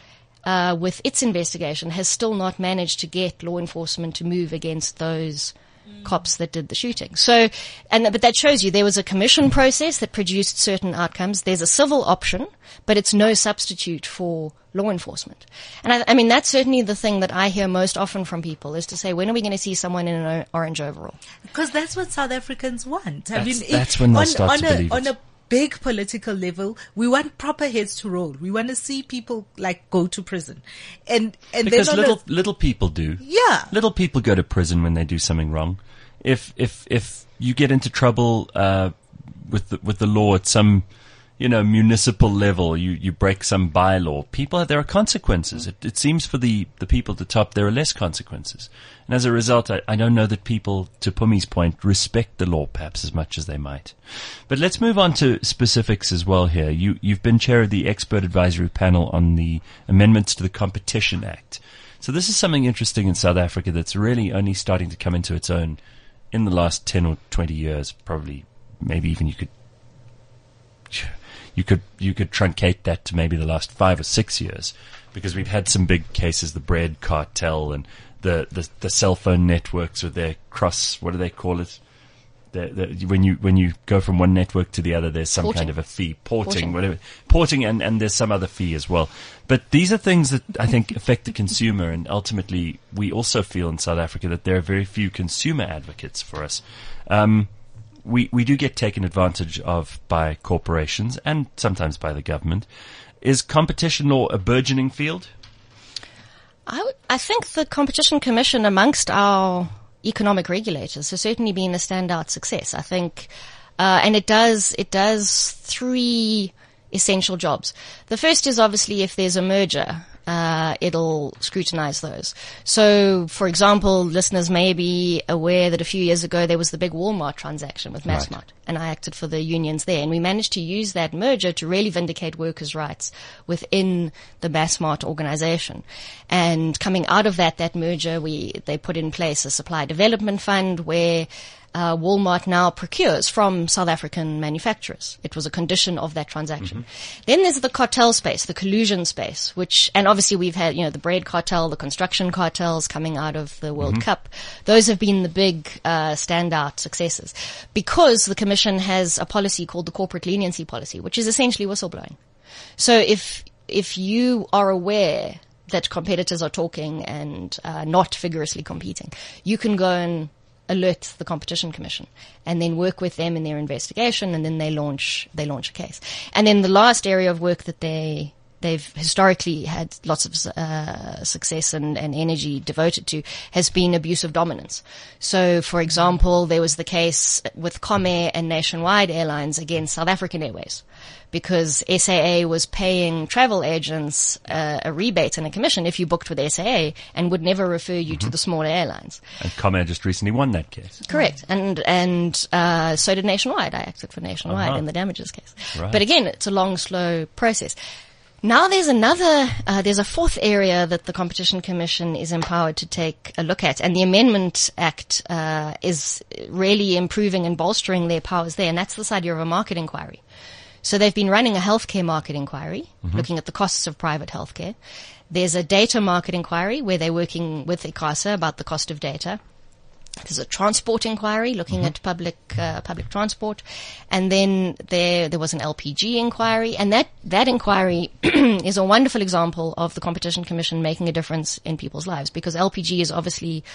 with its investigation, has still not managed to get law enforcement to move against those cops that did the shooting. So, but that shows you there was a commission process that produced certain outcomes. There's a civil option, but it's no substitute for law enforcement. And I mean, that's certainly the thing that I hear most often from people, is to say, when are we going to see someone in an orange overall? Because that's what South Africans want. That's when they'll start to believe it. On a big political level, we want proper heads to roll. We want to see people like go to prison, and because then little people do. Yeah, little people go to prison when they do something wrong. If you get into trouble with the law at some municipal level, you break some bylaw, there are consequences. It seems for the people at the top there are less consequences, and as a result, I don't know that people, to Pumi's point, respect the law perhaps as much as they might. But let's move on to specifics as well here. You've been chair of the expert advisory panel on the amendments to the Competition Act. So this is something interesting in South Africa that's really only starting to come into its own in the last 10 or 20 years, probably. Maybe even you could truncate that to maybe the last 5 or 6 years, because we've had some big cases, the bread cartel and the cell phone networks with their what do they call it? When you go from one network to the other, there's some kind of a fee, porting, and there's some other fee as well. But these are things that I think affect the consumer, and ultimately we also feel in South Africa that there are very few consumer advocates for us. We do get taken advantage of by corporations and sometimes by the government. Is competition law a burgeoning field? I think the Competition Commission, amongst our economic regulators, has certainly been a standout success. I think, and it does 3 essential jobs. The first is obviously if there's a merger, it'll scrutinize those. So, for example, listeners may be aware that a few years ago there was the big Walmart transaction with Massmart, right, and I acted for the unions there, and we managed to use that merger to really vindicate workers' rights within the Massmart organization. And coming out of that merger, they put in place a supply development fund where Walmart now procures from South African manufacturers. It was a condition of that transaction. Mm-hmm. Then there's the cartel space, the collusion space, and obviously we've had, the bread cartel, the construction cartels coming out of the World Cup. Those have been the big, standout successes, because the Commission has a policy called the corporate leniency policy, which is essentially whistleblowing. So if you are aware that competitors are talking and, not vigorously competing, you can go and alert the Competition Commission and then work with them in their investigation, and then they launch a case. And then the last area of work that they've historically had lots of success and energy devoted to has been abuse of dominance. So, for example, there was the case with Comair and Nationwide Airlines against South African Airways, because SAA was paying travel agents a rebate and a commission if you booked with SAA, and would never refer you to the smaller airlines. And Comair just recently won that case. Correct. And so did Nationwide. I acted for Nationwide in the damages case. Right. But again, it's a long, slow process. Now there's there's a fourth area that the Competition Commission is empowered to take a look at, and the Amendment Act is really improving and bolstering their powers there, and that's this idea of a market inquiry. So they've been running a healthcare market inquiry, looking at the costs of private healthcare. There's a data market inquiry where they're working with ICASA about the cost of data. There's a transport inquiry looking at public transport. And then there was an LPG inquiry. And that inquiry is a wonderful example of the Competition Commission making a difference in people's lives, because LPG is obviously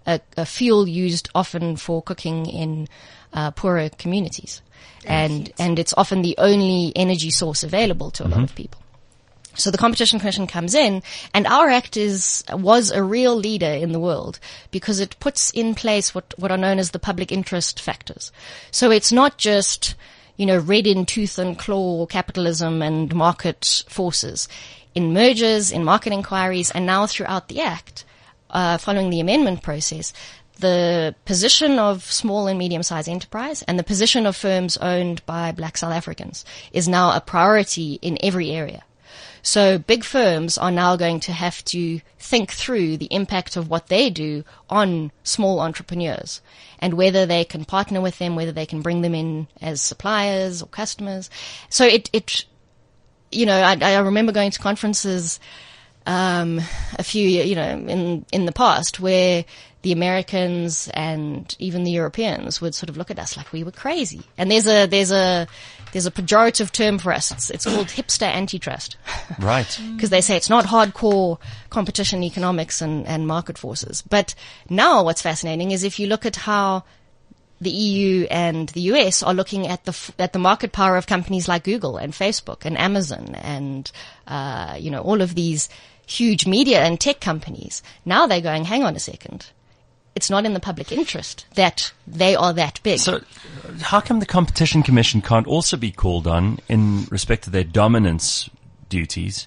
a fuel used often for cooking in poorer communities. And it's often the only energy source available to a lot of people. So the Competition Commission comes in, and our act was a real leader in the world, because it puts in place what are known as the public interest factors. So it's not just, red in tooth and claw capitalism and market forces. In mergers, in market inquiries, and now throughout the act, following the amendment process, the position of small and medium-sized enterprise and the position of firms owned by Black South Africans is now a priority in every area. So big firms are now going to have to think through the impact of what they do on small entrepreneurs, and whether they can partner with them, whether they can bring them in as suppliers or customers. So I remember going to conferences a few, in the past, where the Americans and even the Europeans would sort of look at us like we were crazy. And there's a pejorative term for us. It's called hipster antitrust. Right. Because they say it's not hardcore competition economics and market forces. But now what's fascinating is if you look at how the EU and the US are looking at the market power of companies like Google and Facebook and Amazon and, all of these huge media and tech companies. Now they're going, hang on a second. It's not in the public interest that they are that big. So how come the Competition Commission can't also be called on in respect to their dominance duties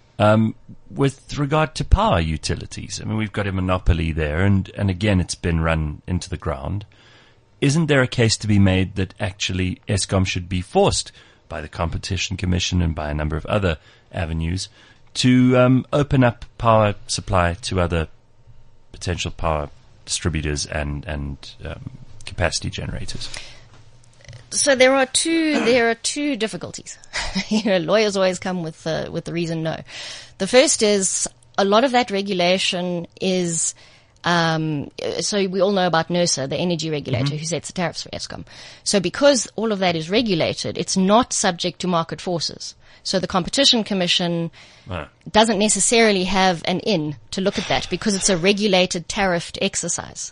with regard to power utilities? I mean, we've got a monopoly there, and again, it's been run into the ground. Isn't there a case to be made that actually Eskom should be forced by the Competition Commission and by a number of other avenues to open up power supply to other potential power distributors and capacity generators? So there are two difficulties. Lawyers always come with the reason no. The first is a lot of that regulation is so we all know about NERSA, the energy regulator, who sets the tariffs for Eskom. So because all of that is regulated, it's not subject to market forces. So the Competition Commission doesn't necessarily have an in to look at that because it's a regulated tariffed exercise.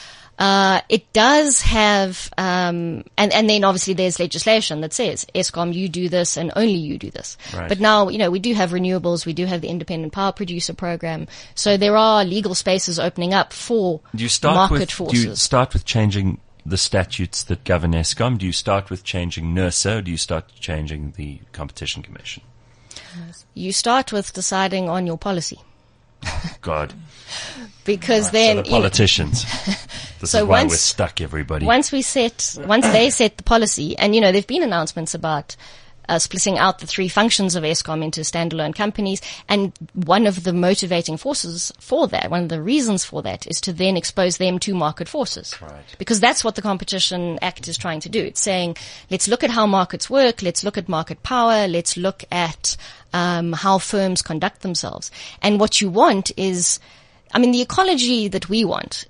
It does have, and then obviously there's legislation that says, Eskom, you do this and only you do this. Right. But now, we do have renewables, we do have the independent power producer program. So there are legal spaces opening up for market forces. Do you start with changing the statutes that govern Eskom? Do you start with changing NERSA, or do you start changing the Competition Commission? You start with deciding on your policy. God. Because right, then so the politicians. This is why we're stuck, everybody. Once they set the policy, and there've been announcements about splitting out the three functions of Eskom into standalone companies, and one of the motivating forces for that, one of the reasons for that, is to then expose them to market forces. Right. Because that's what the Competition Act is trying to do. It's saying, let's look at how markets work, let's look at market power, let's look at how firms conduct themselves. And what you want is, the ecology that we want,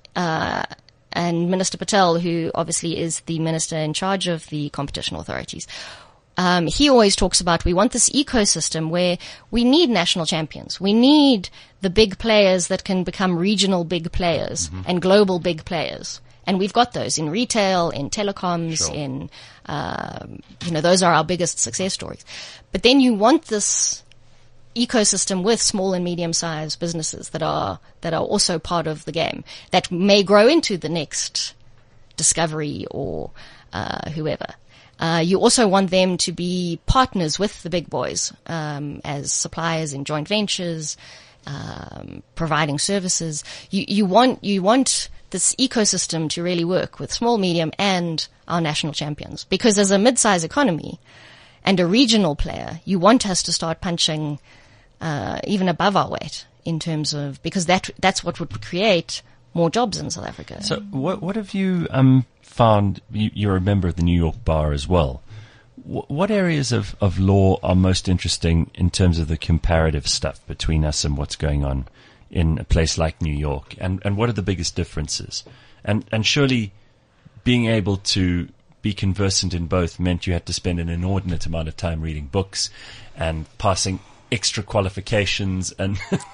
and Minister Patel, who obviously is the minister in charge of the competition authorities, he always talks about we want this ecosystem where we need national champions. We need the big players that can become regional big players and global big players. And we've got those in retail, in telecoms, Sure. in, those are our biggest success stories. But then you want this ecosystem with small and medium-sized businesses that are also part of the game, that may grow into the next Discovery or whoever. You also want them to be partners with the big boys as suppliers in joint ventures, providing services. You want this ecosystem to really work with small, medium, and our national champions. Because as a mid-size economy and a regional player, you want us to start punching even above our weight in terms of, because that's what would create more jobs in South Africa. So what have you found? You're a member of the New York Bar as well. What areas of law are most interesting in terms of the comparative stuff between us and what's going on in a place like New York? And what are the biggest differences? And surely being able to be conversant in both meant you had to spend an inordinate amount of time reading books and passing extra qualifications and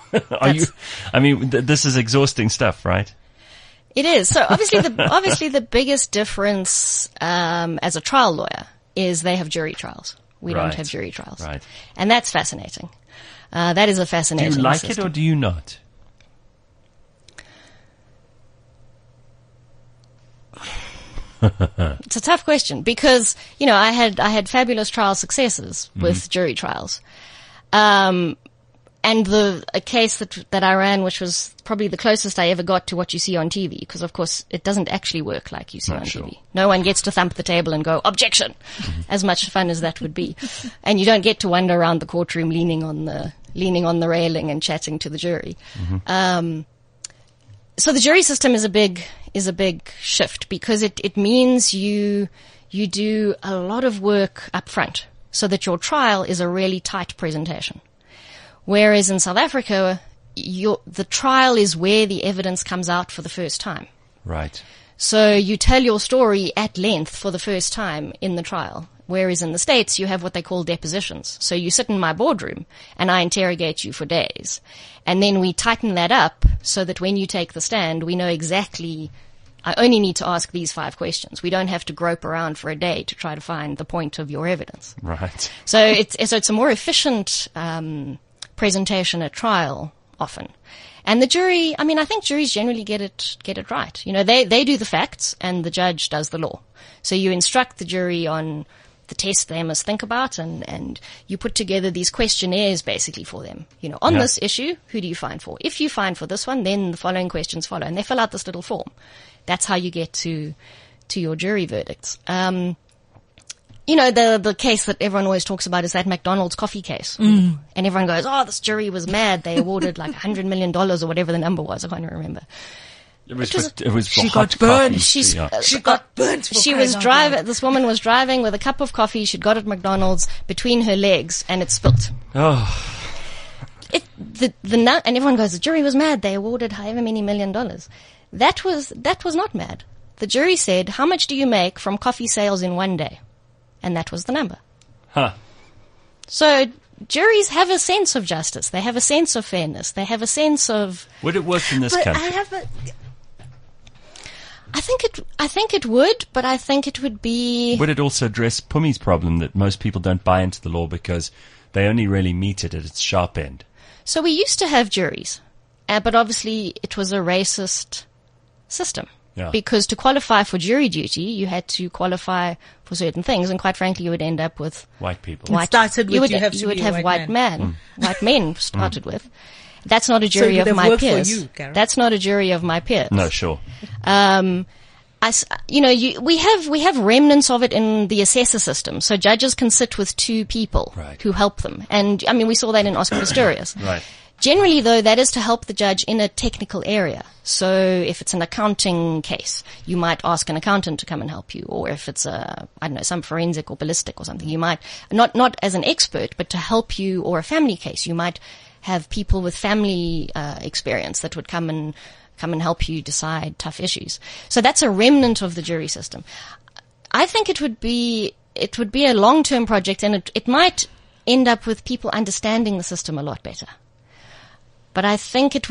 this is exhausting stuff, right? It is. So obviously the biggest difference as a trial lawyer is they have jury trials. We Right. don't have jury trials. Right. And that's fascinating. That is a Do fascinating you like system. it or do you not? It's a tough question because, I had fabulous trial successes with jury trials. And a case that I ran, which was probably the closest I ever got to what you see on TV, because of course it doesn't actually work like you see on Sure. TV. No one gets to thump the table and go, objection, as much fun as that would be. And you don't get to wander around the courtroom leaning on the railing and chatting to the jury. So the jury system is a big shift because it means you do a lot of work up front so that your trial is a really tight presentation. Whereas in South Africa, the trial is where the evidence comes out for the first time. Right. So you tell your story at length for the first time in the trial. Whereas in the States, you have what they call depositions. So you sit in my boardroom and I interrogate you for days. And then we tighten that up so that when you take the stand, we know exactly, I only need to ask these 5 questions. We don't have to grope around for a day to try to find the point of your evidence. Right. So it's a more efficient, presentation at trial often. And the jury, I think juries generally get it right. They do the facts and the judge does the law. So you instruct the jury on the test they must think about and you put together these questionnaires basically for them. On this issue, who do you find for? If you find for this one, then the following questions follow. And they fill out this little form. That's how you get to your jury verdicts. The case that everyone always talks about is that McDonald's coffee case. And everyone goes, this jury was mad. They awarded like $100 million or whatever the number was. I can't even remember. It was She hot got burned. coffee. She got burnt. This woman was driving with a cup of coffee she'd got at McDonald's between her legs and it spilt. Oh. And everyone goes, the jury was mad. They awarded however many $1 million. That was not mad. The jury said, how much do you make from coffee sales in one day? And that was the number. Huh. So juries have a sense of justice. They have a sense of fairness. They have a sense of... Would it work in this country? I think it would, but I think it would be... Would it also address Pumi's problem that most people don't buy into the law because they only really meet it at its sharp end? So we used to have juries, but obviously it was a racist system. Yeah. Because to qualify for jury duty, you had to qualify for certain things, and quite frankly, you would end up with white people. White men started with. That's not a jury of my peers. That's not a jury of my peers. No, sure. We have remnants of it in the assessor system. So judges can sit with 2 people who help them. And we saw that in Oscar Pistorius. Right. Generally, though, that is to help the judge in a technical area. So if it's an accounting case, you might ask an accountant to come and help you. Or if it's some forensic or ballistic or something, you might, not as an expert, but to help you, or a family case, you might have people with family experience that would come and help you decide tough issues. So that's a remnant of the jury system. I think it would be a long-term project, and it might end up with people understanding the system a lot better. But I think to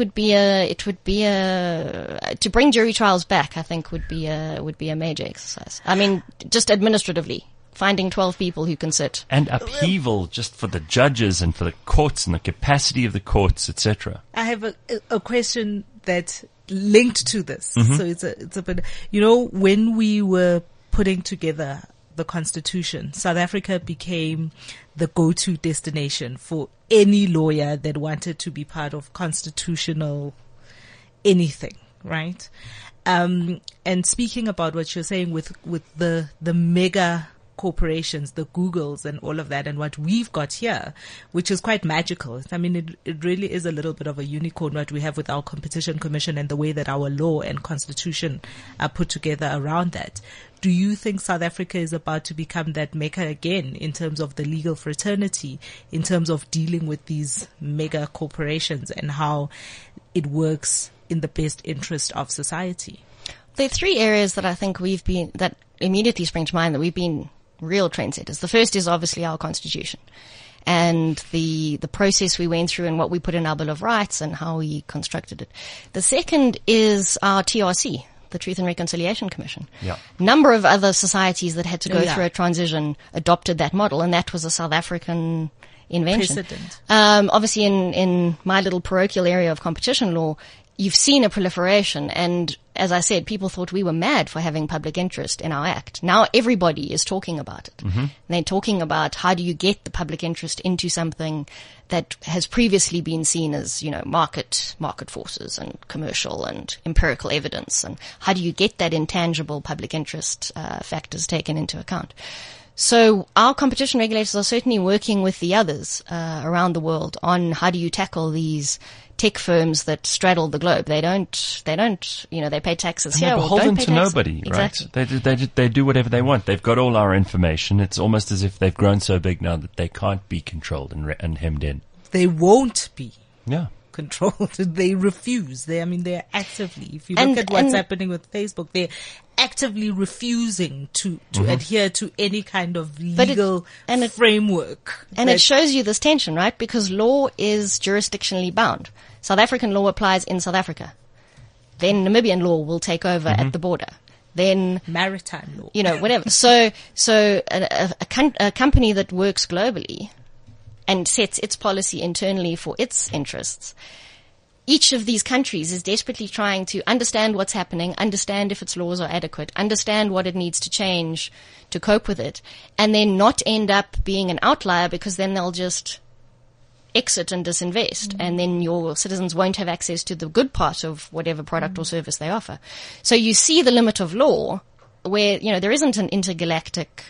bring jury trials back, I think would be a major exercise. Just administratively, finding 12 people who can sit. And upheaval just for the judges and for the courts and the capacity of the courts, etc. I have a question that's linked to this. Mm-hmm. So it's a bit, when we were putting together the Constitution, South Africa became the go-to destination for any lawyer that wanted to be part of constitutional anything, right? And speaking about what you're saying with the mega corporations, the Googles and all of that, and what we've got here, which is quite magical. It really is a little bit of a unicorn what we have with our Competition Commission and the way that our law and constitution are put together around that. Do you think South Africa is about to become that mecca again in terms of the legal fraternity, in terms of dealing with these mega corporations and how it works in the best interest of society? There are 3 areas that I think that immediately spring to mind that we've been real trendsetters. The first is obviously our Constitution and the process we went through and what we put in our Bill of Rights and how we constructed it. The second is our TRC, the Truth and Reconciliation Commission. Yeah. Number of other societies that had to go through a transition adopted that model, and that was a South African invention. Precedent. Obviously in my little parochial area of competition law, you've seen a proliferation, and as I said, people thought we were mad for having public interest in our act. Now everybody is talking about it. Mm-hmm. They're talking about how do you get the public interest into something that has previously been seen as, market forces and commercial and empirical evidence, and how do you get that intangible public interest factors taken into account. So our competition regulators are certainly working with the others around the world on how do you tackle these tech firms that straddle the globe. They don't, they pay taxes here. They're beholden to taxes. nobody, Exactly. right? They do whatever they want. They've got all our information. It's almost as if they've grown so big now that they can't be controlled and hemmed in. they won't be Yeah. controlled. They refuse. They're actively, if you look And- at what's and- happening with Facebook, they're actively refusing to adhere to any kind of But legal and it- framework. And that- it shows you this tension, right? Because law is jurisdictionally bound. South African law applies in South Africa. Then Namibian law will take over at the border. Then, maritime law. whatever. So a company that works globally and sets its policy internally for its interests, each of these countries is desperately trying to understand what's happening, understand if its laws are adequate, understand what it needs to change to cope with it, and then not end up being an outlier, because then they'll just exit and disinvest, and then your citizens won't have access to the good part of whatever product or service they offer. So you see the limit of law where, there isn't an intergalactic,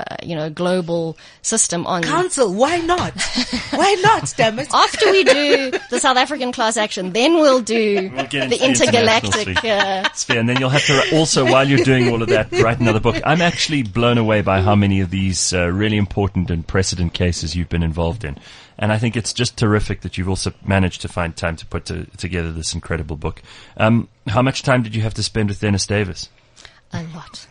global system on. Council, why not? Why not, damn it? After we do the South African class action, then we'll do We'll get into the intergalactic. international sphere. And then you'll have to also, while you're doing all of that, write another book. I'm actually blown away by how many of these really important and precedent cases you've been involved in. And I think it's just terrific that you've also managed to find time to put together this incredible book. How much time did you have to spend with Dennis Davis? A lot.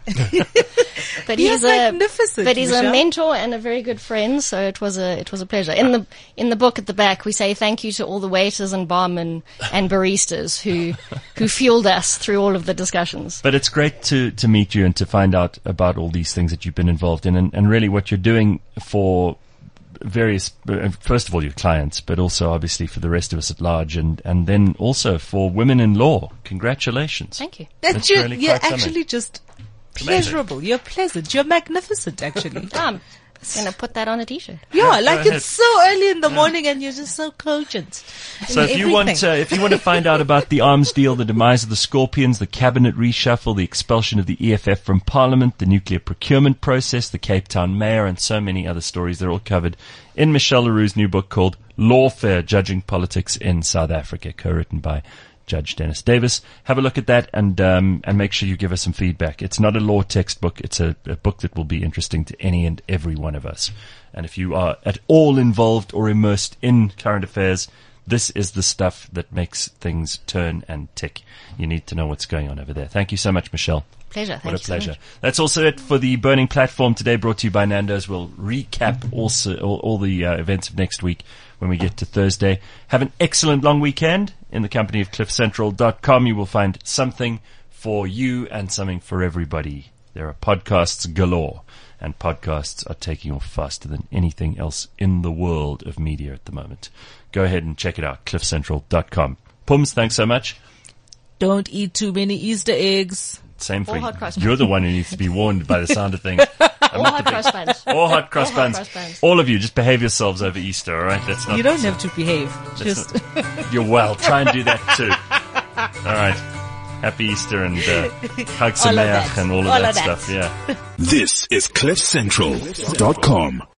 But He's magnificent, But he's a Michelle. mentor and a very good friend, so it was a pleasure. In the book at the back, we say thank you to all the waiters and barmen and baristas who fueled us through all of the discussions. But it's great to meet you and to find out about all these things that you've been involved in, and really what you're doing for various, first of all, your clients, but also obviously for the rest of us at large, and then also for women in law. Congratulations. Thank you. That's you're, really you're quite something. actually just amazing. pleasurable. You're pleasant. You're magnificent, actually. I'm gonna put that on a t-shirt. Yeah, like ahead. it's so early in the morning and you're just so cogent. So in if you want to find out about the arms deal, the demise of the Scorpions, the cabinet reshuffle, the expulsion of the EFF from Parliament, the nuclear procurement process, the Cape Town mayor, and so many other stories, they're all covered in Michelle Leroux's new book called Lawfare: Judging Politics in South Africa, co-written by Judge Dennis Davis. Have a look at that and make sure you give us some feedback. It's not a law textbook. It's a book that will be interesting to any and every one of us. And if you are at all involved or immersed in current affairs, this is the stuff that makes things turn and tick. You need to know what's going on over there. Thank you so much, Michelle. Pleasure. Thank What you a pleasure. So much. That's also it for the Burning Platform today, brought to you by Nando's. We'll recap also all the events of next week when we get to Thursday. Have an excellent long weekend. In the company of cliffcentral.com, you will find something for you and something for everybody. There are podcasts galore, and podcasts are taking off faster than anything else in the world of media at the moment. Go ahead and check it out, cliffcentral.com. Pums, thanks so much. Don't eat too many Easter eggs. Same for Or you. hot cross You're the one who needs to be warned by the sound of things. Or hot cross buns. Or hot cross Or hot buns. cross buns. All of you, just behave yourselves over Easter, all right? That's not. You don't have to behave. that's Just not- you're well. Try and do that too. All right. Happy Easter and Chag All of Sameach that. and all of All that of that. stuff. Yeah. This is CliffCentral.com.